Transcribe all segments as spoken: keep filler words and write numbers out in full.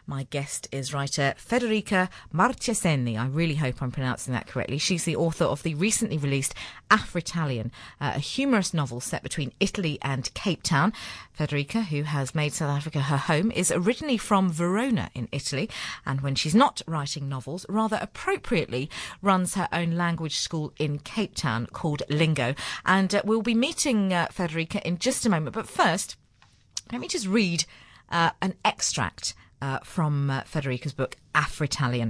My guest is writer Federica Marchesini. I really hope I'm pronouncing that correctly. She's the author of the recently released Afro-Italian, uh, a humorous novel set between Italy and Cape Town. Federica, who has made South Africa her home, is originally from Verona in Italy, and when she's not writing novels, rather appropriately runs her own language school in Cape Town called Lingo. And uh, we'll be meeting uh, Federica in just a moment. But first, let me just read uh, an extract uh, from uh, Federica's book, Afro-Italian.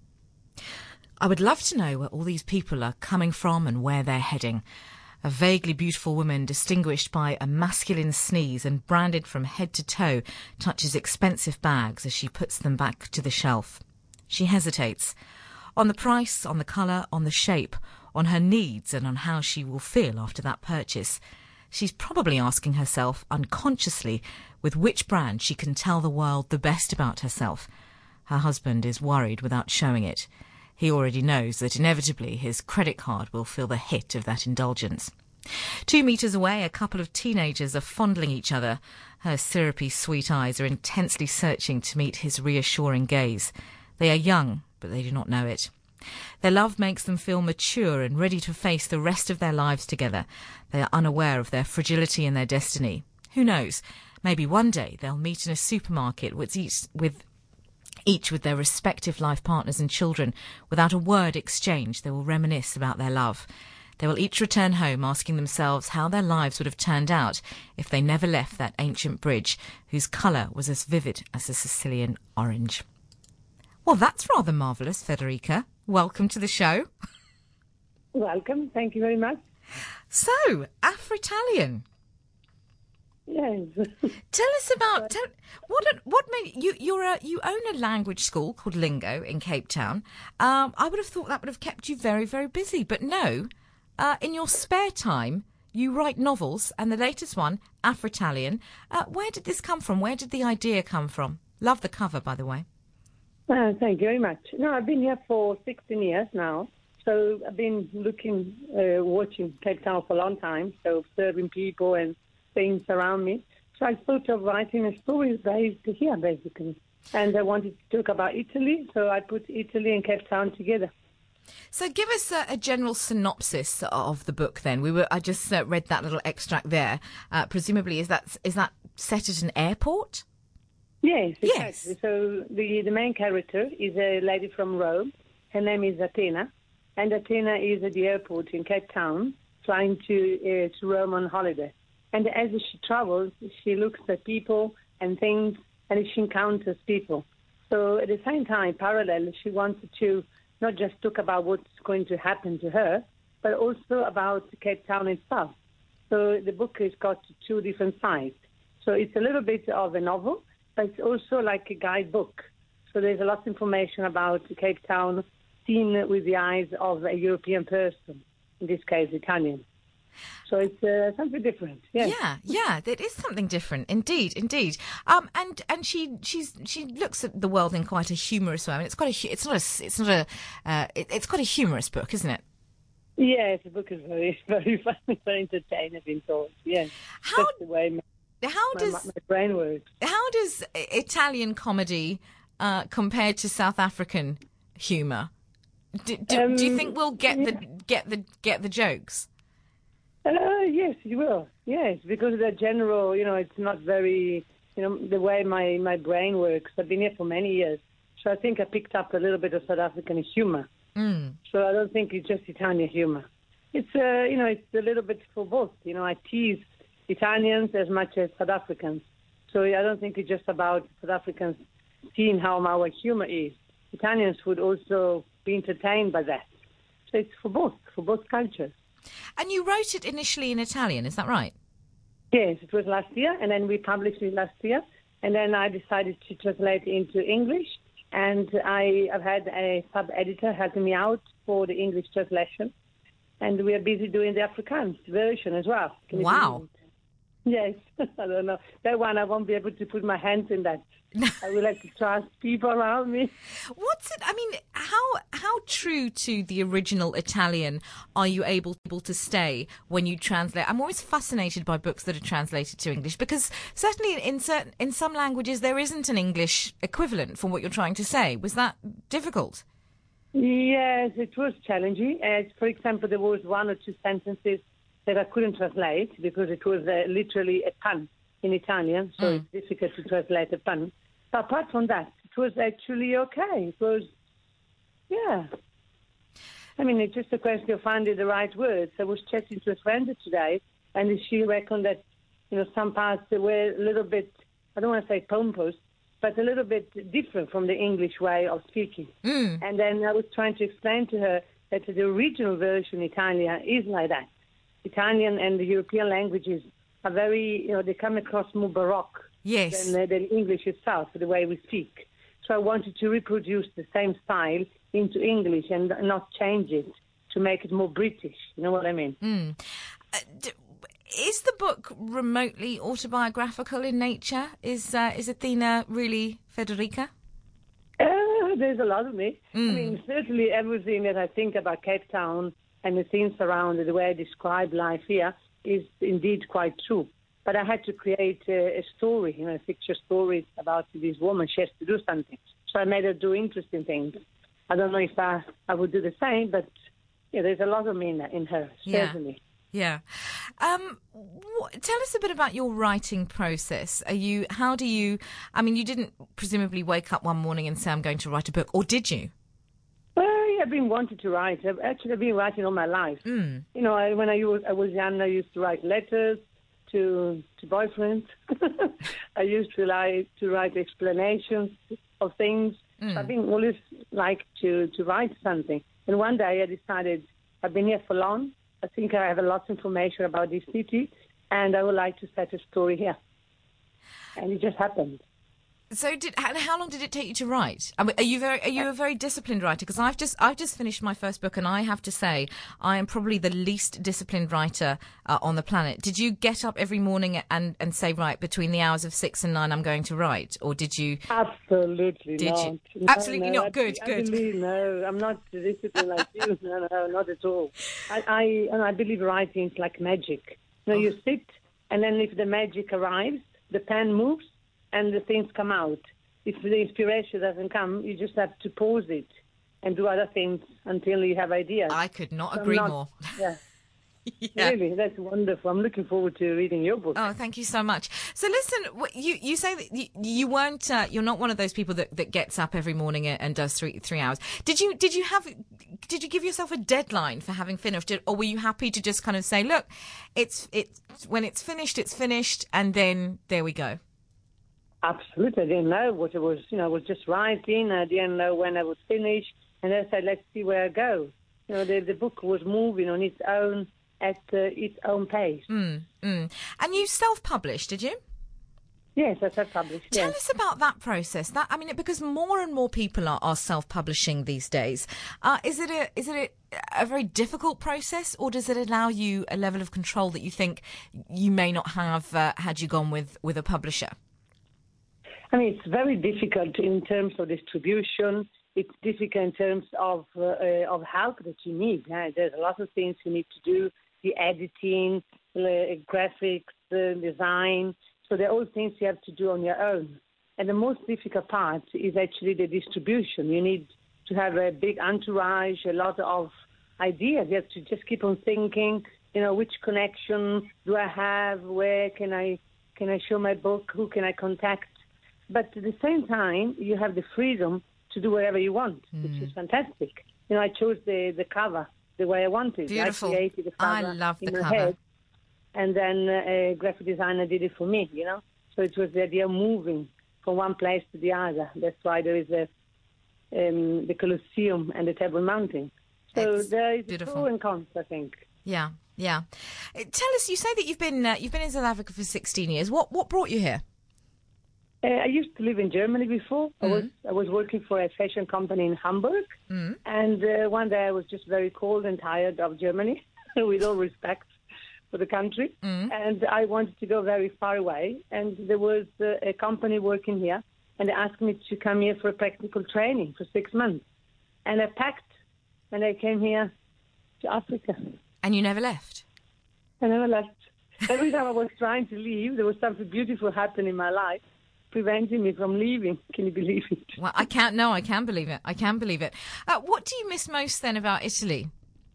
I would love to know where all these people are coming from and where they're heading. A vaguely beautiful woman, distinguished by a masculine sneeze and branded from head to toe, touches expensive bags as she puts them back to the shelf. She hesitates. On the price, on the colour, on the shape, on her needs and on how she will feel after that purchase. She's probably asking herself unconsciously with which brand she can tell the world the best about herself. Her husband is worried without showing it. He already knows that inevitably his credit card will feel the hit of that indulgence. Two metres away, a couple of teenagers are fondling each other. Her syrupy sweet eyes are intensely searching to meet his reassuring gaze. They are young, but they do not know it. Their love makes them feel mature and ready to face the rest of their lives together. They are unaware of their fragility and their destiny. Who knows? Maybe one day they'll meet in a supermarket with each, with each with their respective life partners and children. Without a word exchanged, they will reminisce about their love. They will each return home asking themselves how their lives would have turned out if they never left that ancient bridge whose colour was as vivid as a Sicilian orange. Well, that's rather marvellous, Federica. Welcome to the show. Welcome. Thank you very much. So, Afro-Italian. Yes. Tell us about tell, what what made you you're a, you own a language school called Lingo in Cape Town. Um, I would have thought that would have kept you very very busy, but no. Uh, in your spare time, you write novels, and the latest one, Afro-Italian. Uh, where did this come from? Where did the idea come from? Love the cover, by the way. Uh, thank you very much. No, I've been here for sixteen years now. So I've been looking, uh, watching Cape Town for a long time, so observing people and things around me. So I thought of writing a story based here, basically. And I wanted to talk about Italy, so I put Italy and Cape Town together. So give us a, a general synopsis of the book then. We were I just uh, read that little extract there. Uh, presumably, is that is that set at an airport? Yes, exactly. Yes. So the, the main character is a lady from Rome. Her name is Athena. And Athena is at the airport in Cape Town, flying to, uh, to Rome on holiday. And as she travels, she looks at people and things, and she encounters people. So at the same time, parallel, she wanted to not just talk about what's going to happen to her, but also about Cape Town itself. So the book has got two different sides. So it's a little bit of a novel, but it's also like a guidebook. So there's a lot of information about Cape Town seen with the eyes of a European person, in this case, Italian. So it's uh, something different. Yes. Yeah, yeah, it is something different, indeed, indeed. Um, and and she she's she looks at the world in quite a humorous way. I mean, it's quite a it's not a it's not a uh, it, it's quite a humorous book, isn't it? Yes, the book is very very funny, very entertaining in thought. Yes, how that's the way my, how my, does my brain works. How does Italian comedy uh, compare to South African humour? Do, do, Um, do you think we'll get yeah. the get the get the jokes? Uh, yes, you will. Yes, because the general, you know, it's not very, you know, the way my, my brain works. I've been here for many years, so I think I picked up a little bit of South African humour. Mm. So I don't think it's just Italian humour. It's, uh, you know, it's a little bit for both. You know, I tease Italians as much as South Africans. So I don't think it's just about South Africans seeing how our humour is. Italians would also be entertained by that. So it's for both, for both cultures. And you wrote it initially in Italian, is that right? Yes, it was last year, and then we published it last year, and then I decided to translate it into English, and I have had a sub-editor helping me out for the English translation, and we are busy doing the Afrikaans version as well. Can you Wow. believe it? Yes, I don't know. That one, I won't be able to put my hands in that. I would like to trust people around me. What's it? I mean, how how true to the original Italian are you able able to stay when you translate? I'm always fascinated by books that are translated to English because certainly in certain in some languages there isn't an English equivalent for what you're trying to say. Was that difficult? Yes, it was challenging. As for example, there was one or two sentences that I couldn't translate because it was uh, literally a pun in Italian, so mm. it's difficult to translate a pun. But apart from that, it was actually okay. It was, yeah. I mean, it's just a question of finding the right words. I was chatting to a friend today, and she reckoned that, you know, some parts were a little bit, I don't want to say pompous, but a little bit different from the English way of speaking. Mm. And then I was trying to explain to her that the original version Italian is like that. Italian and the European languages are very, you know, they come across more baroque yes. than, uh, than English itself, the way we speak. So I wanted to reproduce the same style into English and not change it to make it more British. You know what I mean? Mm. Uh, d- is the book remotely autobiographical in nature? Is uh, is Athena really Federica? Uh, there's a lot of me. Mm. I mean, certainly everything that I think about Cape Town and the things around it, the way I describe life here, is indeed quite true. But I had to create a, a story, you know, a picture story about this woman. She has to do something. So I made her do interesting things. I don't know if I, I would do the same, but yeah, there's a lot of me in, in her, certainly. Yeah. yeah. Um, wh- tell us a bit about your writing process. Are you? How do you? I mean, you didn't presumably wake up one morning and say, "I'm going to write a book," or did you? Well, I've been wanting to write. I've actually been writing all my life. Mm. You know, I, when I was, I was young, I used to write letters to to boyfriends. I used to like to write explanations of things. Mm. I've been always like to, to write something. And one day I decided I've been here for long. I think I have a lot of information about this city, and I would like to set a story here. And it just happened. So, did how, how long did it take you to write? I mean, are you very are you a very disciplined writer? Because I've just I've just finished my first book, and I have to say I am probably the least disciplined writer uh, on the planet. Did you get up every morning and, and say, right, between the hours of six and nine, I'm going to write, or did you? Absolutely did not. You? No, Absolutely no, not. Good, I, good. I believe, no, I'm not disciplined like you. No, no, not at all. I I, and I believe writing is like magic. You know, oh. you sit, and then if the magic arrives, the pen moves, and the things come out. If the inspiration doesn't come, you just have to pause it and do other things until you have ideas. I could not so agree not, more. Yeah. yeah. Really, that's wonderful. I'm looking forward to reading your book. Oh, thank you so much. So listen, you you say that you, you weren't, uh, you're not one of those people that, that gets up every morning and does three three hours. Did you did you have did you give yourself a deadline for having finished it, or were you happy to just kind of say, look, it's it's when it's finished, it's finished, and then there we go? Absolutely. I didn't know what it was. You know, I was just writing. I didn't know when I would finish. And I said, let's see where I go. You know, the, the book was moving on its own, at uh, its own pace. Mm, mm. And you self-published, did you? Yes, I self-published. Tell yes. us about that process. That I mean, because more and more people are, are self-publishing these days. Uh, is it a is it a, a very difficult process, or does it allow you a level of control that you think you may not have uh, had you gone with, with a publisher? I mean, it's very difficult in terms of distribution. It's difficult in terms of uh, uh, of help that you need. Uh, there's a lot of things you need to do, the editing, the graphics, the design. So they're all things you have to do on your own. And the most difficult part is actually the distribution. You need to have a big entourage, a lot of ideas. You have to just keep on thinking, you know, which connection do I have? Where can I can I show my book? Who can I contact? But at the same time, you have the freedom to do whatever you want, mm. which is fantastic. You know, I chose the, the cover the way I wanted. Beautiful. I created the cover I love the in my cover. head, and then uh, a graphic designer did it for me, you know. So it was the idea of moving from one place to the other. That's why there is a, um, the Colosseum and the Table Mountain. So it's there is beautiful. Pro and cons, I think. Yeah, yeah. Tell us, you say that you've been uh, you've been in South Africa for sixteen years. What what brought you here? Uh, I used to live in Germany before. Mm. I was I was working for a fashion company in Hamburg, mm. and uh, one day I was just very cold and tired of Germany, with all respect for the country, mm. and I wanted to go very far away. And there was uh, a company working here and they asked me to come here for a practical training for six months. And I packed, and I came here to Africa. And you never left? I never left. Every time I was trying to leave, there was something beautiful happening in my life, preventing me from leaving. Can you believe it? Well, I can't. No, I can believe it. I can believe it. Uh, what do you miss most then about Italy?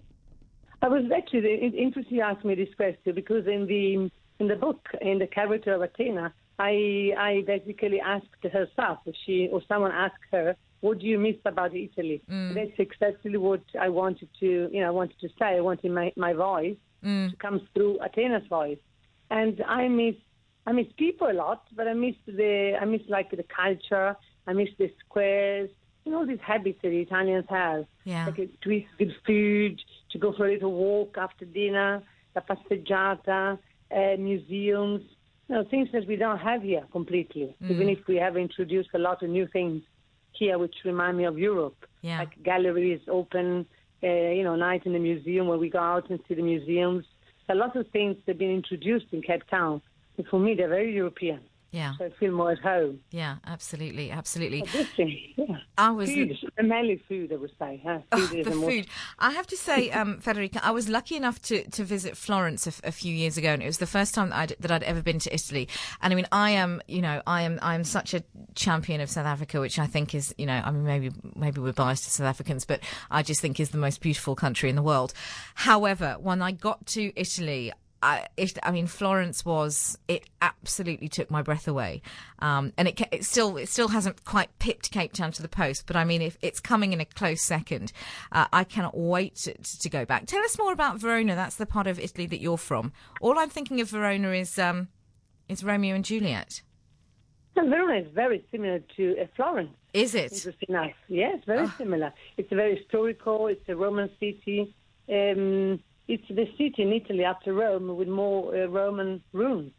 I was actually interested you asked me this question because in the in the book, in the character of Athena, I I basically asked herself, if she or someone asked her, what do you miss about Italy? Mm. That's exactly what I wanted to, you know, I wanted to say. I wanted my, my voice mm. to come through Athena's voice. And I miss I miss people a lot, but I miss the I miss like the culture. I miss the squares, you know, these habits that the Italians have. Yeah. Like to eat good food, to go for a little walk after dinner, la passeggiata, uh, museums, you know, things that we don't have here completely, mm. even if we have introduced a lot of new things here, which remind me of Europe, yeah. like galleries open, uh, you know, night in the museum where we go out and see the museums. A lot of things that have been introduced in Cape Town. And for me, they're very European. Yeah. So I feel more at home. Yeah, absolutely, absolutely. Yeah. I was food, the Mali food, I would say. Huh? Food oh, is the the food. I have to say, um, Federica, I was lucky enough to, to visit Florence a, a few years ago, and it was the first time that I'd, that I'd ever been to Italy. And I mean, I am, you know, I am, I am such a champion of South Africa, which I think is, you know, I mean, maybe, maybe we're biased to South Africans, but I just think is the most beautiful country in the world. However, when I got to Italy, I, it, I mean, Florence was, it absolutely took my breath away. Um, and it, it still, it still hasn't quite pipped Cape Town to the post, but I mean, if it's coming in a close second, uh, I cannot wait to, to go back. Tell us more about Verona. That's the part of Italy that you're from. All I'm thinking of Verona is, um, is Romeo and Juliet. And Verona is very similar to uh, Florence. Is it? Interesting enough. Yes, very oh. similar. It's a very historical, it's a Roman city. Um, It's the city in Italy after Rome with more uh, Roman rooms.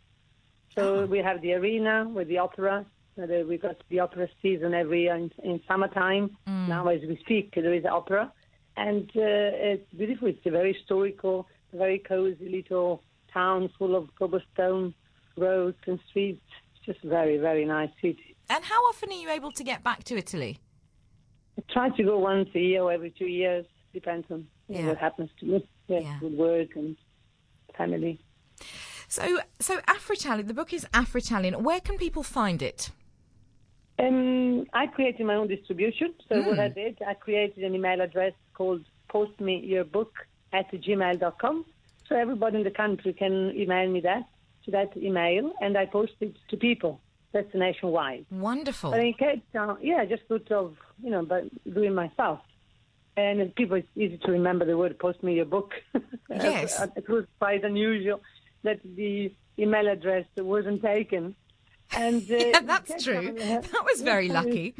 So oh. we have the arena with the opera. Uh, we got the opera season every year in, in summertime. Mm. Now, as we speak, there is opera. And uh, it's beautiful. It's a very historical, very cozy little town full of cobblestone roads and streets. It's just very, very nice city. And how often are you able to get back to Italy? I try to go once a year or every two years. Depends on yeah. know, what happens to me. Yeah, yeah. With work and family. So, so Afro-Italian, the book is Afro-Italian. Where can people find it? Um, I created my own distribution. So mm. what I did, I created an email address called postmeyourbook at gmail dot com. So everybody in the country can email me that, to that email, and I post it to people. That's nationwide. Wonderful. But in Cape Town, yeah, just sort of, you know, but doing myself. And as people, it's easy to remember the word post me your book. Yes. It was quite unusual that the email address wasn't taken. And uh, yeah, that's true. On, uh, that was very lucky.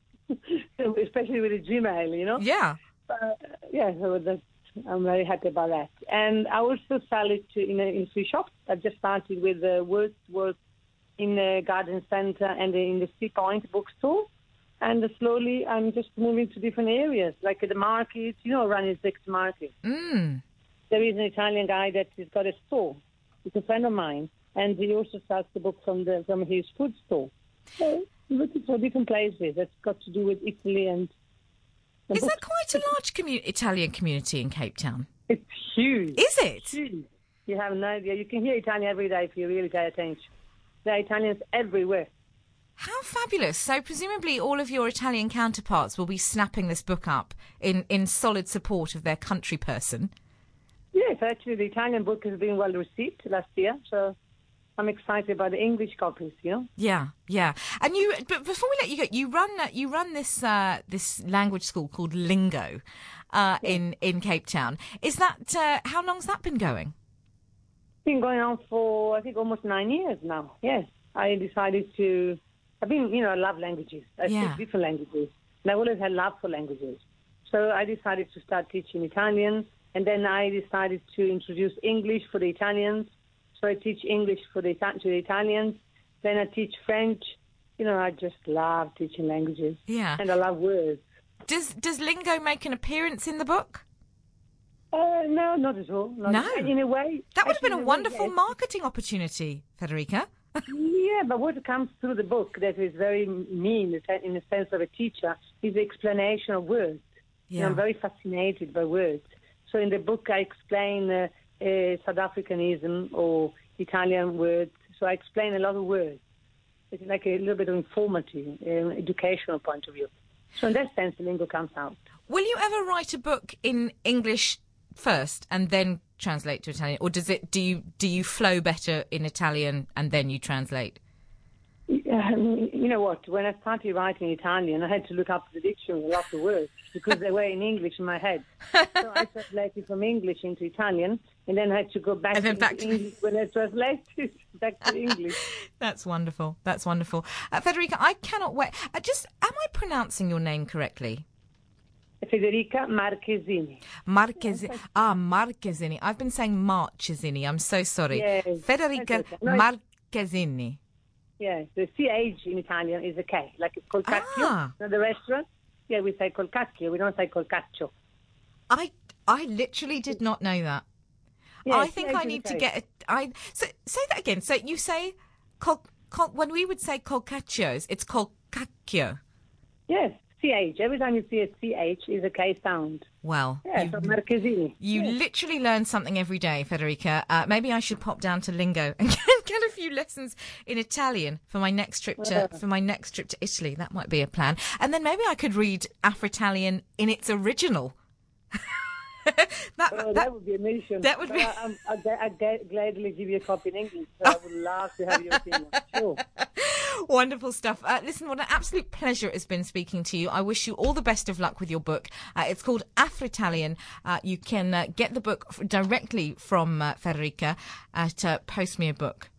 Especially with the Gmail, you know? Yeah. Uh, yeah, so that's, I'm very happy about that. And I also sell it to, in, a, in three shops. I just started with the Wordsworth in the Garden Centre and in the Sea Point bookstore. And slowly, I'm just moving to different areas, like the market, you know, Ranizek's market. Mm. There is an Italian guy that has got a store. He's a friend of mine, and he also sells the book from the from his food store. So, looking for different places that's got to do with Italy and. and is there quite a large commu- Italian community in Cape Town? It's huge. Is it? It's huge. You have no idea. You can hear Italian every day if you really pay attention. There are Italians everywhere. How fabulous. So presumably all of your Italian counterparts will be snapping this book up in, in solid support of their country person. Yes, actually the Italian book has been well received last year, so I'm excited about the English copies, you know? Yeah, yeah. And you, but before we let you go, you run you run this uh, this language school called Lingo uh, yeah. in, in Cape Town. Is that, uh, how long's that been going? It's been going on for, I think, almost nine years now, yes. I decided to... I've been, you know, I love languages. I yeah. speak different languages. And I've always had love for languages. So I decided to start teaching Italian. And then I decided to introduce English for the Italians. So I teach English for the, to the Italians. Then I teach French. You know, I just love teaching languages. Yeah. And I love words. Does Does Lingo make an appearance in the book? Uh, no, not at all. Not no. In a way. That would have been a way, wonderful yes. marketing opportunity, Federica. Yeah, but what comes through the book that is very me in the, se- in the sense of a teacher is the explanation of words. Yeah. And I'm very fascinated by words. So in the book I explain uh, uh, South Africanism or Italian words. So I explain a lot of words. It's like a little bit of informative, um, educational point of view. So in that sense, the lingo comes out. Will you ever write a book in English first and then translate to Italian, or does it? Do you do you flow better in Italian and then you translate? Um, you know what? When I started writing Italian, I had to look up the dictionary, a lot of words, because they were in English in my head. So I translated from English into Italian, and then I had to go back, And then into back to- English when I translated back to English. That's wonderful. That's wonderful. Uh, Federica, I cannot wait. Uh, just, am I pronouncing your name correctly? Federica Marchesini. Marchesini. Ah, Marchesini. I've been saying Marchesini. I'm so sorry. Yes, Federica that's okay. No, it's- Marchesini. Yeah, the C H in Italian is a K, like it's col cacchio. Ah. At the restaurant, yeah, we say col cacchio. We don't say col caccio. I I literally did not know that. Yeah, I think C H I is need a to K. get a, I so say that again. So you say col, col, when we would say colcaccios, it's colcacchio. Yes, C H. Every time you see a C H is a K sound. Well, Yeah, you, from Marchesini. you Yes. literally learn something every day, Federica. Uh, maybe I should pop down to Lingo and get, get a few lessons in Italian for my next trip to Yeah. for my next trip to Italy. That might be a plan. And then maybe I could read Afro-Italian in its original. that, Oh, that, that would be a mission. that would But be- I, I'm, I'd, I'd ga- gladly give you a copy in English. So I would love to have your opinion. Sure. Wonderful stuff. Uh, listen, what an absolute pleasure it has been speaking to you. I wish you all the best of luck with your book. Uh, it's called Afro-Italian. Uh, you can uh, get the book f- directly from uh, Federica at uh, Post Me a Book.